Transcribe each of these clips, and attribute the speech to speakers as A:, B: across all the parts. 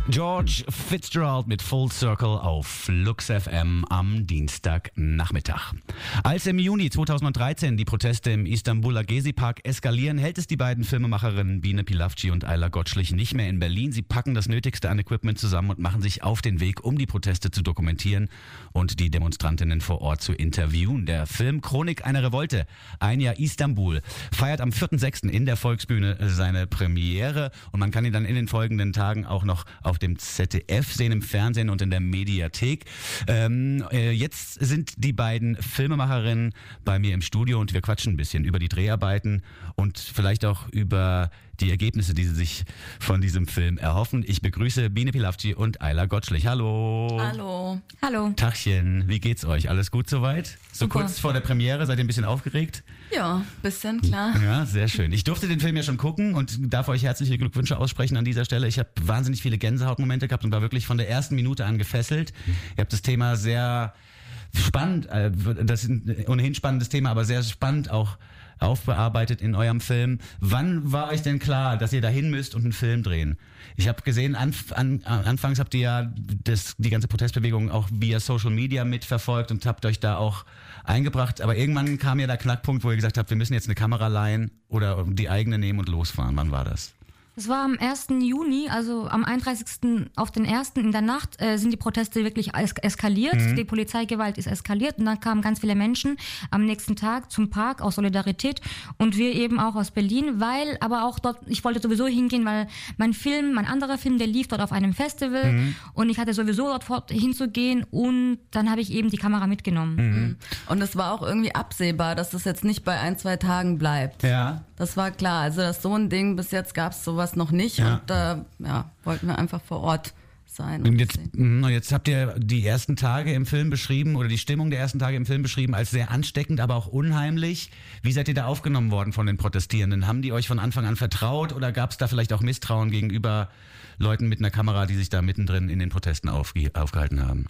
A: George Fitzgerald mit Full Circle auf Flux FM am Dienstagnachmittag. Als im Juni 2013 die Proteste im Istanbuler Gezi-Park eskalieren, hält es die beiden Filmemacherinnen Biene Pilavci und Ayla Gottschlich nicht mehr in Berlin. Sie packen das Nötigste an Equipment zusammen und machen sich auf den Weg, um die Proteste zu dokumentieren und die Demonstrantinnen vor Ort zu interviewen. Der Film Chronik einer Revolte, ein Jahr Istanbul, feiert am 4.6. in der Volksbühne seine Premiere und man kann ihn dann in den folgenden Tagen auch noch auf dem ZDF sehen, im Fernsehen und in der Mediathek. Jetzt sind die beiden Filmemacherinnen bei mir im Studio und wir quatschen ein bisschen über die Dreharbeiten und vielleicht auch über die Ergebnisse, die sie sich von diesem Film erhoffen. Ich begrüße Biene Pilavci und Ayla Gottschlich. Hallo.
B: Hallo. Hallo.
A: Tachchen, wie geht's euch? Alles gut soweit? So
B: Super.
A: Kurz vor der Premiere, seid ihr ein bisschen aufgeregt?
B: Ja, bisschen, klar.
A: Ja, sehr schön. Ich durfte den Film ja schon gucken und darf euch herzliche Glückwünsche aussprechen an dieser Stelle. Ich habe wahnsinnig viele Gänsehautmomente gehabt und war wirklich von der ersten Minute an gefesselt. Ihr habt das Thema sehr spannend, das ist ein ohnehin spannendes Thema, aber sehr spannend auch aufbearbeitet in eurem Film. Wann war euch denn klar, dass ihr dahin müsst und einen Film drehen? Ich habe gesehen, anfangs habt ihr ja die ganze Protestbewegung auch via Social Media mitverfolgt und habt euch da auch eingebracht. Aber irgendwann kam ja der Knackpunkt, wo ihr gesagt habt, wir müssen jetzt eine Kamera leihen oder die eigene nehmen und losfahren. Wann war das?
C: Es war am 1. Juni, also am 31. auf den 1. in der Nacht sind die Proteste wirklich eskaliert. Die Polizeigewalt ist eskaliert und dann kamen ganz viele Menschen am nächsten Tag zum Park aus Solidarität und wir eben auch aus Berlin, weil aber auch dort, ich wollte sowieso hingehen, weil mein anderer Film, der lief dort auf einem Festival und ich hatte sowieso dort hinzugehen und dann habe ich eben die Kamera mitgenommen.
B: Und es war auch irgendwie absehbar, dass das jetzt nicht bei 1-2 Tagen bleibt.
A: Ja.
B: Das war klar. Also das so ein Ding, bis jetzt gab es sowas noch nicht und wollten wir einfach vor Ort sein.
A: Und jetzt habt ihr die ersten Tage im Film beschrieben oder die Stimmung der ersten Tage im Film beschrieben als sehr ansteckend, aber auch unheimlich. Wie seid ihr da aufgenommen worden von den Protestierenden? Haben die euch von Anfang an vertraut oder gab es da vielleicht auch Misstrauen gegenüber Leuten mit einer Kamera, die sich da mittendrin in den Protesten aufgehalten haben?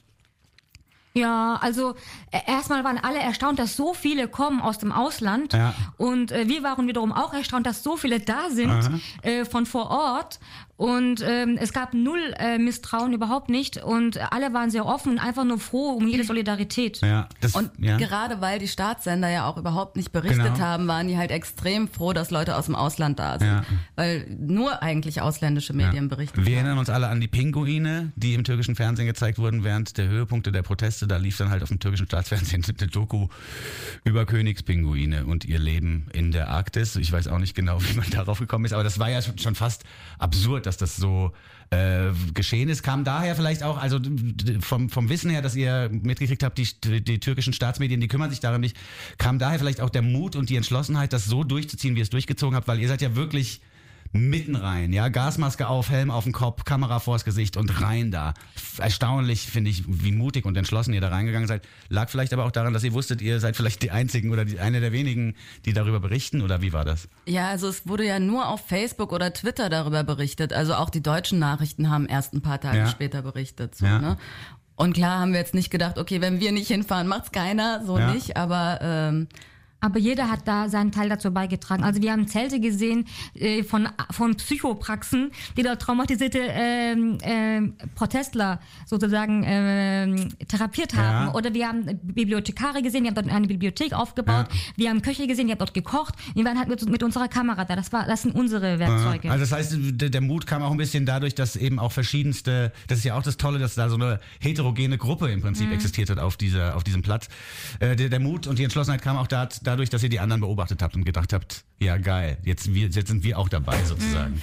C: Ja, also erstmal waren alle erstaunt, dass so viele kommen aus dem Ausland und wir waren wiederum auch erstaunt, dass so viele da sind von vor Ort und es gab null Misstrauen, überhaupt nicht und alle waren sehr offen und einfach nur froh um jede Solidarität.
A: Ja,
B: gerade weil die Staatssender ja auch überhaupt nicht berichtet haben, waren die halt extrem froh, dass Leute aus dem Ausland da sind, weil nur eigentlich ausländische Medien berichten.
A: Wir erinnern uns alle an die Pinguine, die im türkischen Fernsehen gezeigt wurden während der Höhepunkte der Proteste. Da lief dann halt auf dem türkischen Staatsfernsehen eine Doku über Königspinguine und ihr Leben in der Arktis. Ich weiß auch nicht genau, wie man darauf gekommen ist, aber das war ja schon fast absurd, dass das so geschehen ist. Kam daher vielleicht auch, also vom Wissen her, dass ihr mitgekriegt habt, die türkischen Staatsmedien, die kümmern sich darum nicht, kam daher vielleicht auch der Mut und die Entschlossenheit, das so durchzuziehen, wie ihr es durchgezogen habt, weil ihr seid ja wirklich mitten rein, ja, Gasmaske auf, Helm auf den Kopf, Kamera vors Gesicht und rein da. Erstaunlich, finde ich, wie mutig und entschlossen ihr da reingegangen seid. Lag vielleicht aber auch daran, dass ihr wusstet, ihr seid vielleicht die Einzigen oder eine der wenigen, die darüber berichten, oder wie war das?
B: Ja, also es wurde ja nur auf Facebook oder Twitter darüber berichtet. Also auch die deutschen Nachrichten haben erst ein paar Tage später berichtet. So, ne? Und klar haben wir jetzt nicht gedacht, okay, wenn wir nicht hinfahren, macht's keiner, so nicht,
C: aber jeder hat da seinen Teil dazu beigetragen. Also wir haben Zelte gesehen von Psychopraxen, die dort traumatisierte Protestler sozusagen therapiert haben. Ja. Oder wir haben Bibliothekare gesehen, die haben dort eine Bibliothek aufgebaut. Ja. Wir haben Köche gesehen, die haben dort gekocht. Wir waren halt mit unserer Kamera da. Das sind unsere Werkzeuge.
A: Also das heißt, der Mut kam auch ein bisschen dadurch, dass eben auch verschiedenste, das ist ja auch das Tolle, dass da so eine heterogene Gruppe im Prinzip existiert hat auf diesem Platz. Der Mut und die Entschlossenheit kam auch dadurch, dass ihr die anderen beobachtet habt und gedacht habt, ja geil, jetzt sind wir auch dabei sozusagen.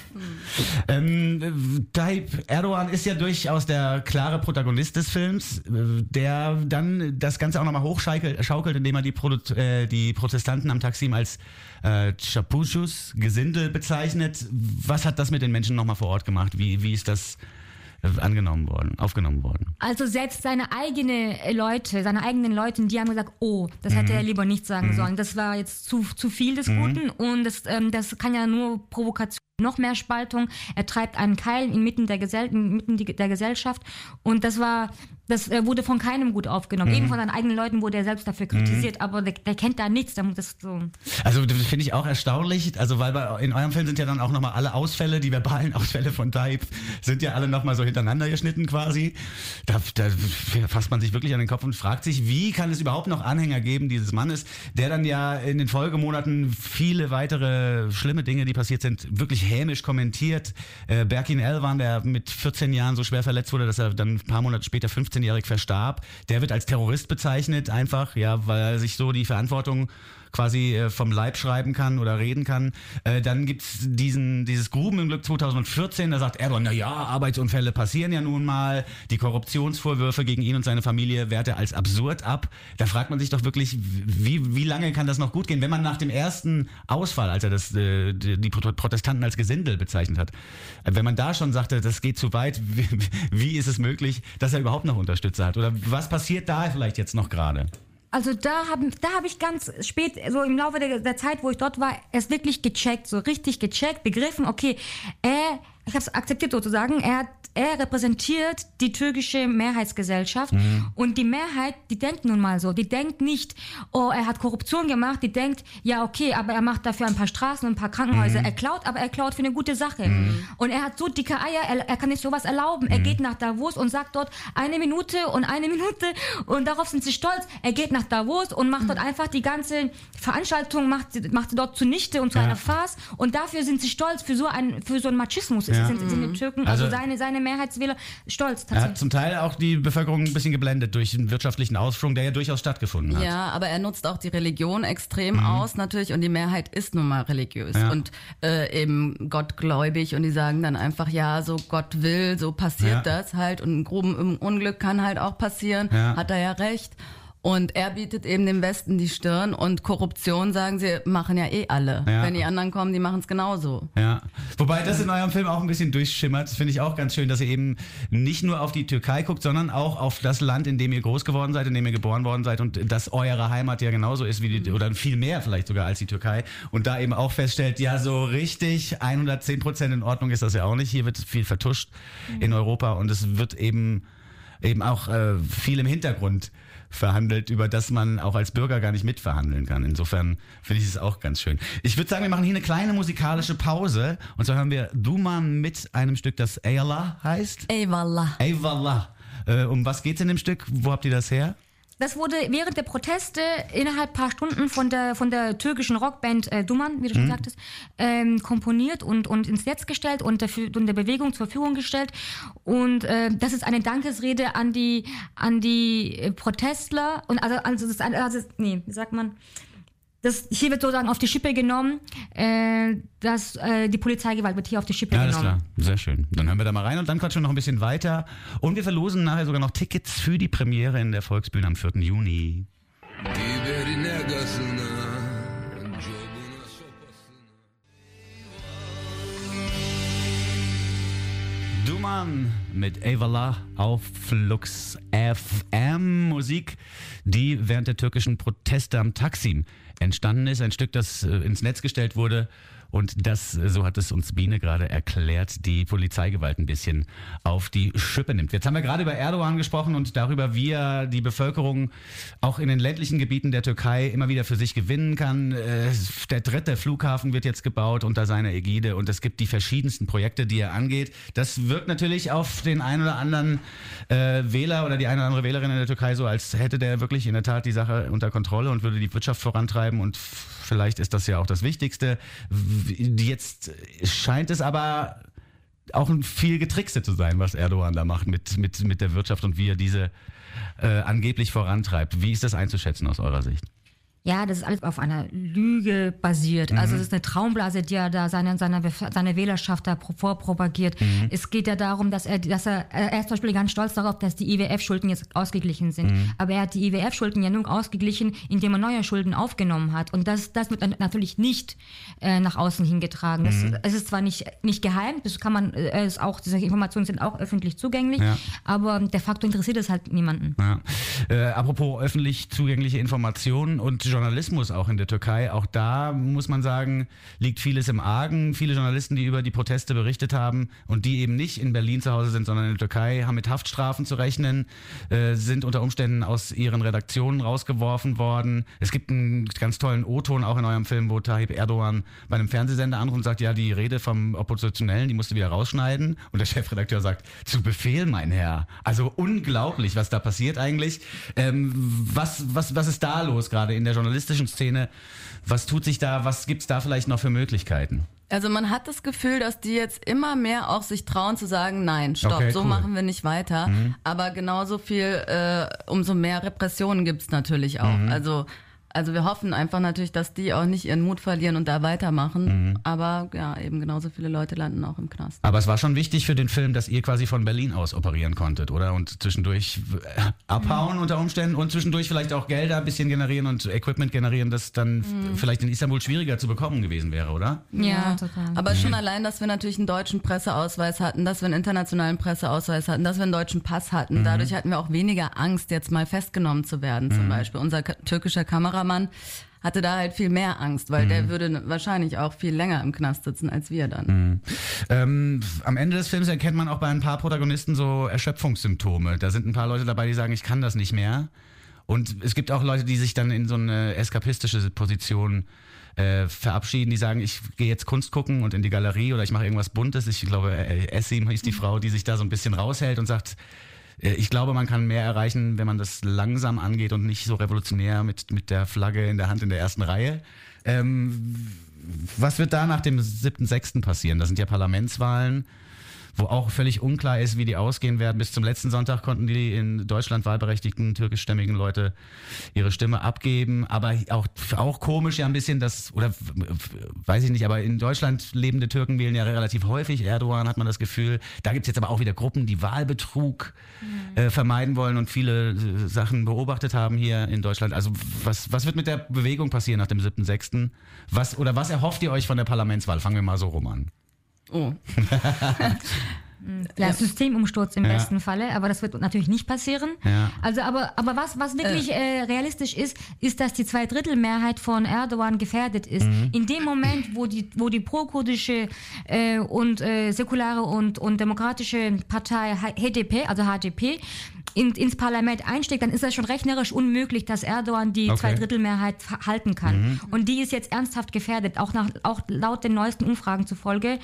A: Tayyip Erdogan ist ja durchaus der klare Protagonist des Films, der dann das Ganze auch nochmal hochschaukelt, indem er die Protestanten am Taksim als Çapulcus, Gesindel bezeichnet. Was hat das mit den Menschen nochmal vor Ort gemacht? Wie ist das aufgenommen worden?
C: Also selbst seine eigenen Leute, die haben gesagt, oh, das hätte er lieber nicht sagen sollen. Das war jetzt zu viel des Guten und das kann ja nur Provokation noch mehr Spaltung. Er treibt einen Keil inmitten der Gesellschaft. Und das wurde von keinem gut aufgenommen. Eben von seinen eigenen Leuten wurde er selbst dafür kritisiert, aber der kennt da nichts. Das so.
A: Also das finde ich auch erstaunlich, also weil in eurem Film sind ja dann auch nochmal alle Ausfälle, die verbalen Ausfälle von Taib, sind ja alle nochmal so hintereinander geschnitten quasi. Da fasst man sich wirklich an den Kopf und fragt sich, wie kann es überhaupt noch Anhänger geben dieses Mannes, der dann ja in den Folgemonaten viele weitere schlimme Dinge, die passiert sind, wirklich hämisch kommentiert. Berkin Elvan, der mit 14 Jahren so schwer verletzt wurde, dass er dann ein paar Monate später 15-jährig verstarb, der wird als Terrorist bezeichnet, einfach, ja, weil er sich so die Verantwortung quasi vom Leib schreiben kann oder reden kann. Dann gibt's dieses Grubenunglück 2014, da sagt Erdogan, naja, Arbeitsunfälle passieren ja nun mal, die Korruptionsvorwürfe gegen ihn und seine Familie wehrt er als absurd ab. Da fragt man sich doch wirklich, wie lange kann das noch gut gehen, wenn man nach dem ersten Ausfall, als er die Protestanten als Gesindel bezeichnet hat, wenn man da schon sagte, das geht zu weit, wie ist es möglich, dass er überhaupt noch Unterstützer hat? Oder was passiert da vielleicht jetzt noch gerade?
C: Also da hab ich ganz spät, so im Laufe der Zeit, wo ich dort war, es wirklich gecheckt, so richtig gecheckt, begriffen, okay, ich habe es akzeptiert sozusagen, er repräsentiert die türkische Mehrheitsgesellschaft und die Mehrheit, die denkt nun mal so, die denkt nicht, oh, er hat Korruption gemacht, die denkt, ja okay, aber er macht dafür ein paar Straßen und ein paar Krankenhäuser, er klaut für eine gute Sache und er hat so dicke Eier, er kann sich sowas erlauben, er geht nach Davos und sagt dort 1 Minute und darauf sind sie stolz, er geht nach Davos und macht dort einfach die ganze Veranstaltung, macht sie dort zunichte und zu einer Farce und dafür sind sie stolz für so einen Machismus. Sind die Türken, also seine Mehrheitswähler stolz tatsächlich. Er
A: hat zum Teil auch die Bevölkerung ein bisschen geblendet durch den wirtschaftlichen Ausschwung, der ja durchaus stattgefunden hat.
B: Ja, aber er nutzt auch die Religion extrem aus natürlich und die Mehrheit ist nun mal religiös und eben gottgläubig und die sagen dann einfach, ja, so Gott will, so passiert das halt und ein Grubenunglück kann halt auch passieren, hat er ja recht. Und er bietet eben dem Westen die Stirn und Korruption, sagen sie, machen ja alle. Ja. Wenn die anderen kommen, die machen es genauso.
A: Ja. Wobei das in eurem Film auch ein bisschen durchschimmert. Das finde ich auch ganz schön, dass ihr eben nicht nur auf die Türkei guckt, sondern auch auf das Land, in dem ihr groß geworden seid, in dem ihr geboren worden seid und das eure Heimat ja genauso ist wie die, oder viel mehr vielleicht sogar als die Türkei. Und da eben auch feststellt, ja, so richtig 110% in Ordnung ist das ja auch nicht. Hier wird viel vertuscht in Europa und es wird eben auch viel im Hintergrund verhandelt, über das man auch als Bürger gar nicht mitverhandeln kann. Insofern finde ich es auch ganz schön. Ich würde sagen, wir machen hier eine kleine musikalische Pause und zwar hören wir Duman mit einem Stück, das Eyvallah heißt.
B: Eyvallah.
A: Eyvallah. Um was geht's in dem Stück? Wo habt ihr das her?
C: Das wurde während der Proteste innerhalb paar Stunden von der türkischen Rockband Duman, wie du schon sagtest, komponiert und ins Netz gestellt und der Bewegung zur Verfügung gestellt. Und das ist eine Dankesrede an die Protestler und wie sagt man? Hier wird sozusagen auf die Schippe genommen, dass die Polizeigewalt wird hier auf die Schippe genommen.
A: Alles klar, sehr schön. Dann hören wir da mal rein und dann quatschen wir noch ein bisschen weiter. Und wir verlosen nachher sogar noch Tickets für die Premiere in der Volksbühne am 4. Juni. Duman mit Eyvallah auf Flux FM. Musik, die während der türkischen Proteste am Taksim entstanden ist. Ein Stück, das ins Netz gestellt wurde und das, so hat es uns Biene gerade erklärt, die Polizeigewalt ein bisschen auf die Schippe nimmt. Jetzt haben wir gerade über Erdogan gesprochen und darüber, wie er die Bevölkerung auch in den ländlichen Gebieten der Türkei immer wieder für sich gewinnen kann. Der 3. Flughafen wird jetzt gebaut unter seiner Ägide und es gibt die verschiedensten Projekte, die er angeht. Das wirkt natürlich auf den einen oder anderen Wähler oder die eine oder andere Wählerin in der Türkei so, als hätte der wirklich in der Tat die Sache unter Kontrolle und würde die Wirtschaft vorantreiben und vielleicht ist das ja auch das Wichtigste. Jetzt scheint es aber auch ein viel Getrickste zu sein, was Erdogan da macht mit der Wirtschaft und wie er diese angeblich vorantreibt. Wie ist das einzuschätzen aus eurer Sicht?
C: Ja, das ist alles auf einer Lüge basiert. Also es ist eine Traumblase, die er da seine Wählerschaft da vorpropagiert. Es geht ja darum, dass er ist zum Beispiel ganz stolz darauf, dass die IWF-Schulden jetzt ausgeglichen sind. Aber er hat die IWF-Schulden ja nur ausgeglichen, indem er neue Schulden aufgenommen hat. Und das wird natürlich nicht nach außen hingetragen. Es ist zwar nicht geheim, das kann man, diese Informationen sind auch öffentlich zugänglich, aber de facto interessiert es halt niemanden.
A: Ja. Apropos öffentlich zugängliche Informationen und Journalismus auch in der Türkei. Auch da muss man sagen, liegt vieles im Argen. Viele Journalisten, die über die Proteste berichtet haben und die eben nicht in Berlin zu Hause sind, sondern in der Türkei, haben mit Haftstrafen zu rechnen, sind unter Umständen aus ihren Redaktionen rausgeworfen worden. Es gibt einen ganz tollen O-Ton auch in eurem Film, wo Tayyip Erdogan bei einem Fernsehsender anruft und sagt, ja, die Rede vom Oppositionellen, die musst du wieder rausschneiden. Und der Chefredakteur sagt, zu Befehl, mein Herr. Also unglaublich, was da passiert eigentlich. Was ist da los gerade in der journalistischen Szene? Was tut sich da? Was gibt's da vielleicht noch für Möglichkeiten?
B: Also man hat das Gefühl, dass die jetzt immer mehr auch sich trauen zu sagen, nein, stopp, okay, so machen wir nicht weiter. Aber genauso viel, umso mehr Repressionen gibt's natürlich auch. Also wir hoffen einfach natürlich, dass die auch nicht ihren Mut verlieren und da weitermachen. Aber ja, eben genauso viele Leute landen auch im Knast.
A: Aber es war schon wichtig für den Film, dass ihr quasi von Berlin aus operieren konntet, oder? Und zwischendurch abhauen unter Umständen und zwischendurch vielleicht auch Gelder ein bisschen generieren und Equipment generieren, das dann vielleicht in Istanbul schwieriger zu bekommen gewesen wäre, oder?
B: Ja, total. Aber schon allein, dass wir natürlich einen deutschen Presseausweis hatten, dass wir einen internationalen Presseausweis hatten, dass wir einen deutschen Pass hatten. Dadurch hatten wir auch weniger Angst, jetzt mal festgenommen zu werden zum Beispiel. Unser türkischer Kameramann hatte da halt viel mehr Angst, weil der würde wahrscheinlich auch viel länger im Knast sitzen als wir dann.
A: Am Ende des Films erkennt man auch bei ein paar Protagonisten so Erschöpfungssymptome. Da sind ein paar Leute dabei, die sagen, ich kann das nicht mehr. Und es gibt auch Leute, die sich dann in so eine eskapistische Position verabschieden, die sagen, ich gehe jetzt Kunst gucken und in die Galerie oder ich mache irgendwas Buntes. Ich glaube, Essim hieß die Frau, die sich da so ein bisschen raushält und sagt, ich glaube, man kann mehr erreichen, wenn man das langsam angeht und nicht so revolutionär mit der Flagge in der Hand in der ersten Reihe. Was wird da nach dem 7.6. passieren? Das sind ja Parlamentswahlen, wo auch völlig unklar ist, wie die ausgehen werden. Bis zum letzten Sonntag konnten die in Deutschland wahlberechtigten türkischstämmigen Leute ihre Stimme abgeben. Aber auch komisch ja ein bisschen, oder weiß ich nicht, aber in Deutschland lebende Türken wählen ja relativ häufig Erdogan, hat man das Gefühl. Da gibt's jetzt aber auch wieder Gruppen, die Wahlbetrug vermeiden wollen und viele Sachen beobachtet haben hier in Deutschland. Also was wird mit der Bewegung passieren nach dem 7.6.? Was erhofft ihr euch von der Parlamentswahl? Fangen wir mal so rum an.
B: Oh.
C: Ja, Systemumsturz im besten Falle, aber das wird natürlich nicht passieren.
A: Ja.
C: Also, aber was wirklich realistisch ist, dass die Zweidrittelmehrheit von Erdogan gefährdet ist. In dem Moment, wo die pro-kurdische und säkulare und demokratische Partei HDP, also HDP, ins Parlament einsteigt, dann ist das schon rechnerisch unmöglich, dass Erdogan die Zweidrittelmehrheit halten kann. Und die ist jetzt ernsthaft gefährdet. Auch laut den neuesten Umfragen zufolge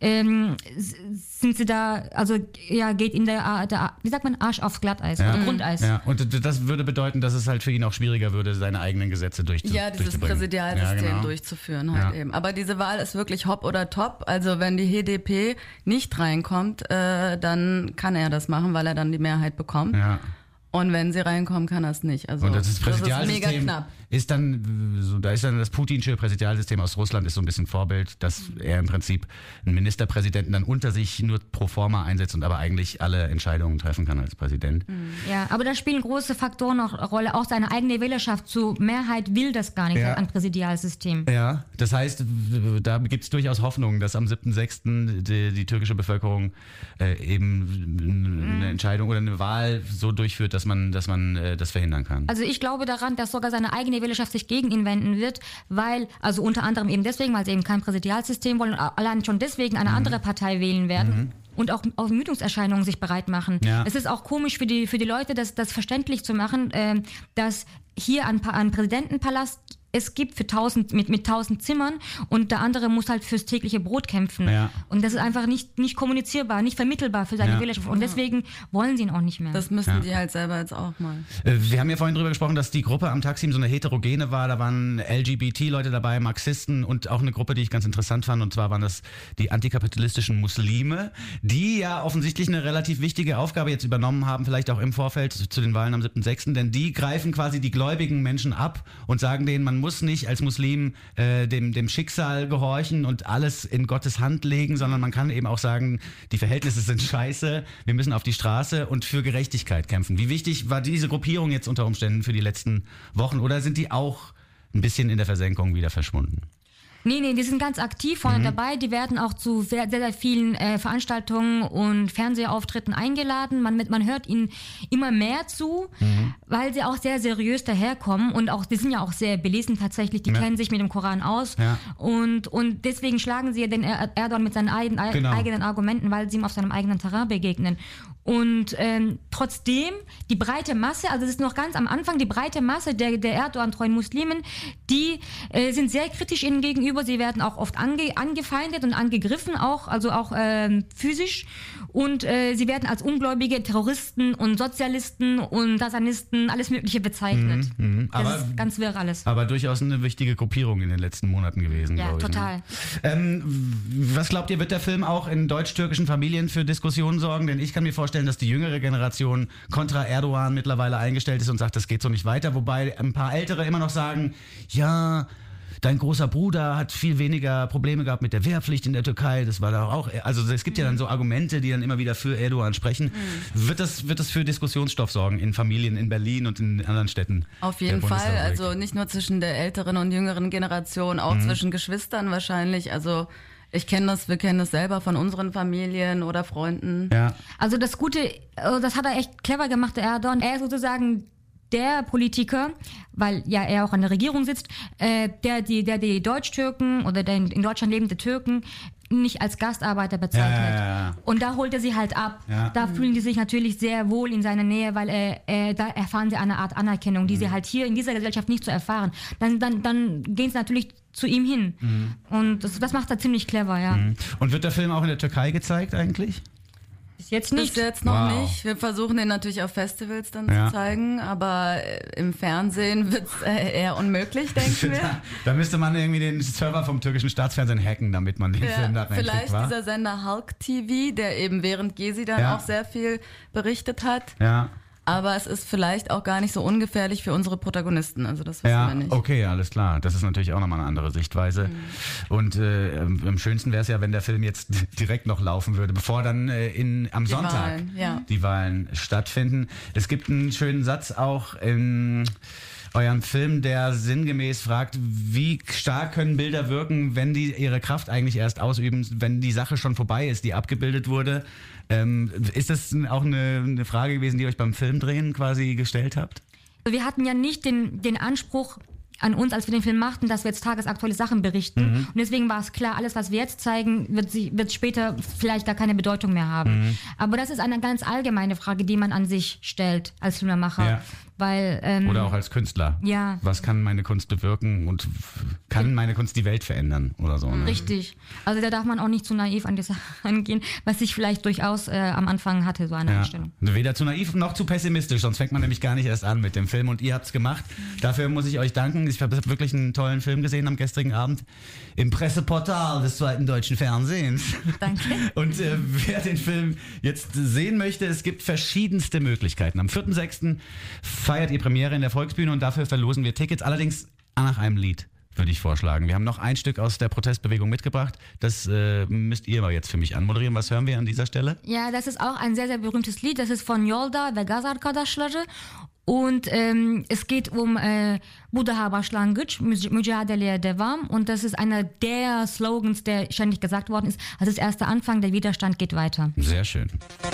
C: sind sie da, also ja, geht in der wie sagt man, Arsch aufs Glatteis oder Grundeis.
A: Ja, und das würde bedeuten, dass es halt für ihn auch schwieriger würde, seine eigenen Gesetze durchzubringen.
B: Ja, dieses Präsidialsystem durchzuführen halt eben. Aber diese Wahl ist wirklich hopp oder top. Also wenn die HDP nicht reinkommt, dann kann er das machen, weil er dann die Mehrheit bekommt.
A: Ja.
B: Und wenn sie reinkommen, kann er es nicht. Also
A: und das Präsidialsystem
B: ist mega knapp.
A: Da ist dann das putinsche Präsidialsystem aus Russland ist so ein bisschen Vorbild, dass er im Prinzip einen Ministerpräsidenten dann unter sich nur pro forma einsetzt und aber eigentlich alle Entscheidungen treffen kann als Präsident.
C: Ja, aber da spielen große Faktoren noch eine Rolle. Auch seine eigene Wählerschaft zur Mehrheit will das gar nicht, ein Präsidialsystem.
A: Ja, das heißt, da gibt es durchaus Hoffnung, dass am 7.6. die türkische Bevölkerung eben eine Entscheidung oder eine Wahl so durchführt, dass man das verhindern kann.
C: Also ich glaube daran, dass sogar seine eigene Wählerschaft sich gegen ihn wenden wird, weil, also unter anderem eben deswegen, weil sie eben kein Präsidialsystem wollen und allein schon deswegen eine andere Partei wählen werden. Und auch auf Ermüdungserscheinungen sich bereit machen. Ja. Es ist auch komisch für die Leute, das verständlich zu machen, dass hier ein Präsidentenpalast es gibt für 1000 Zimmern und der andere muss halt fürs tägliche Brot kämpfen. Ja. Und das ist einfach nicht kommunizierbar, nicht vermittelbar für seine Wählerschaft. Und deswegen wollen sie ihn auch nicht mehr.
B: Das müssen die halt selber jetzt auch mal.
A: Wir haben ja vorhin drüber gesprochen, dass die Gruppe am Taksim so eine heterogene war. Da waren LGBT-Leute dabei, Marxisten und auch eine Gruppe, die ich ganz interessant fand. Und zwar waren das die antikapitalistischen Muslime, die ja offensichtlich eine relativ wichtige Aufgabe jetzt übernommen haben, vielleicht auch im Vorfeld zu den Wahlen am 7.6. Denn die greifen quasi die gläubigen Menschen ab und sagen denen, man muss nicht als Muslim dem Schicksal gehorchen und alles in Gottes Hand legen, sondern man kann eben auch sagen, die Verhältnisse sind scheiße, wir müssen auf die Straße und für Gerechtigkeit kämpfen. Wie wichtig war diese Gruppierung jetzt unter Umständen für die letzten Wochen oder sind die auch ein bisschen in der Versenkung wieder verschwunden?
C: Nee, die sind ganz aktiv vorne dabei. Die werden auch zu sehr, sehr vielen Veranstaltungen und Fernsehauftritten eingeladen. Man hört ihnen immer mehr zu, weil sie auch sehr seriös daherkommen und auch, die sind ja auch sehr belesen tatsächlich. Die kennen sich mit dem Koran aus. Ja. Und deswegen schlagen sie ja den Erdogan mit seinen eigenen Argumenten, weil sie ihm auf seinem eigenen Terrain begegnen. Und trotzdem, die breite Masse, also es ist noch ganz am Anfang, die breite Masse der Erdogan-treuen Muslimen, die sind sehr kritisch ihnen gegenüber. Sie werden auch oft angefeindet und angegriffen, also auch physisch. Und sie werden als ungläubige Terroristen und Sozialisten und Satanisten, alles Mögliche bezeichnet. Das ist ganz wirr alles.
A: Aber durchaus eine wichtige Gruppierung in den letzten Monaten gewesen,
C: ja,
A: glaube ich.
C: Total.
A: Ne? Was glaubt ihr, wird der Film auch in deutsch-türkischen Familien für Diskussionen sorgen? Denn ich kann mir vorstellen, dass die jüngere Generation kontra Erdogan mittlerweile eingestellt ist und sagt, das geht so nicht weiter. Wobei ein paar Ältere immer noch sagen, ja, dein großer Bruder hat viel weniger Probleme gehabt mit der Wehrpflicht in der Türkei. Das war da auch, also es gibt ja dann so Argumente, die dann immer wieder für Erdogan sprechen. Wird das für Diskussionsstoff sorgen in Familien in Berlin und in anderen Städten?
B: Auf jeden Fall, also nicht nur zwischen der älteren und jüngeren Generation, auch zwischen Geschwistern wahrscheinlich. Also wir kennen das selber von unseren Familien oder Freunden. Ja.
C: Also das Gute, das hat er echt clever gemacht, der Erdogan. Er ist sozusagen der Politiker, weil ja er auch an der Regierung sitzt, der die Deutsch-Türken oder der in Deutschland lebende Türken nicht als Gastarbeiter bezeichnet. Ja. Und da holt er sie halt ab. Ja. Da fühlen die sich natürlich sehr wohl in seiner Nähe, weil da erfahren sie eine Art Anerkennung, die sie halt hier in dieser Gesellschaft nicht zu erfahren. Dann gehen sie natürlich zu ihm hin. Und das macht er ziemlich clever, ja.
A: Und wird der Film auch in der Türkei gezeigt eigentlich?
B: Jetzt nicht. Bis jetzt noch nicht. Wir versuchen den natürlich auf Festivals dann zu zeigen, aber im Fernsehen wird es eher unmöglich, denken wir.
A: Da müsste man irgendwie den Server vom türkischen Staatsfernsehen hacken, damit man den Film da reinkriegt.
B: Vielleicht dieser Sender Halk TV, der eben während Gezi dann auch sehr viel berichtet hat. Ja. Aber es ist vielleicht auch gar nicht so ungefährlich für unsere Protagonisten, also das wissen wir nicht.
A: Okay, alles klar. Das ist natürlich auch nochmal eine andere Sichtweise. Und am schönsten wäre es ja, wenn der Film jetzt direkt noch laufen würde, bevor dann am Sonntag die Wahlen stattfinden. Es gibt einen schönen Satz auch in euren Film, der sinngemäß fragt, wie stark können Bilder wirken, wenn die ihre Kraft eigentlich erst ausüben, wenn die Sache schon vorbei ist, die abgebildet wurde. Ist das auch eine Frage gewesen, die ihr euch beim Filmdrehen quasi gestellt habt?
C: Wir hatten ja nicht den Anspruch an uns, als wir den Film machten, dass wir jetzt tagesaktuelle Sachen berichten. Und deswegen war es klar, alles, was wir jetzt zeigen, wird später vielleicht gar keine Bedeutung mehr haben. Aber das ist eine ganz allgemeine Frage, die man an sich stellt als Filmemacher. Ja. Weil,
A: oder auch als Künstler. Ja. Was kann meine Kunst bewirken und kann meine Kunst die Welt verändern oder so? Ne?
C: Richtig. Also da darf man auch nicht zu naiv an die Sache angehen, was ich vielleicht durchaus am Anfang hatte, so eine Einstellung.
A: Weder zu naiv noch zu pessimistisch, sonst fängt man nämlich gar nicht erst an mit dem Film und ihr habt's gemacht. Dafür muss ich euch danken. Ich habe wirklich einen tollen Film gesehen am gestrigen Abend im Presseportal des 2. Deutschen Fernsehens.
C: Danke.
A: Und wer den Film jetzt sehen möchte, es gibt verschiedenste Möglichkeiten. Am 4.6. feiert ihr Premiere in der Volksbühne und dafür verlosen wir Tickets, allerdings nach einem Lied, würde ich vorschlagen. Wir haben noch ein Stück aus der Protestbewegung mitgebracht, das müsst ihr aber jetzt für mich anmoderieren. Was hören wir an dieser Stelle?
C: Ja, das ist auch ein sehr, sehr berühmtes Lied, das ist von Yolda ve Gaz Arkadaşları und es geht um Bu daha başlangıç, Mücadeleye devam und das ist einer der Slogans, der ständig gesagt worden ist, also das erste Anfang, der Widerstand geht weiter.
A: Sehr schön.